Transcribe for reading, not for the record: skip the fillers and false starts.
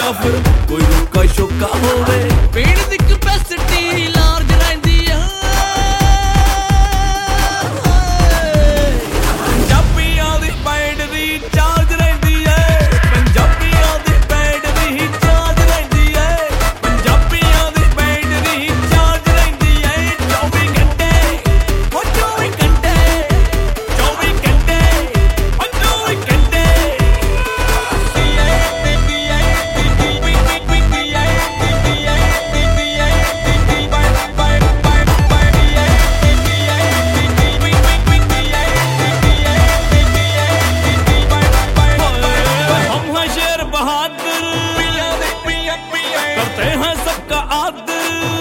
ਜਾਂ ਫਿਰ ਕੋਈ ਰੋਕਾ ਸ਼ੋਕਾ ਹੋਵੇ। ਪੀਣ ਦੀ ਕਪੈਸਿਟੀ ਲਾਰਜ ਰਹਿੰਦੀ ਆ। ਪੰਜਾਬੀਆਂ ਦੀ ਬੈਂਡ ਦੀ ਚਾਰਜ ਰਹਿੰਦੀ ਏ। ਪੰਜਾਬੀਆਂ ਦੀ ਬੈਂਡ ਦੀ ਚਾਰਜ ਰਹਿੰਦੀ ਏ। ਪੰਜਾਬੀਆਂ ਦੀ ਬੈਂਡ ਦੀ ਚਾਰਜ ਰਹਿੰਦੀ ਏ। 24 ਘੰਟੇ ਉਹ 24 ਘੰਟੇ 24 ਘੰਟੇ ਉਹ 24 ਘੰਟੇ। हम हैं शेर बहादुर, करते हैं सबका आदर।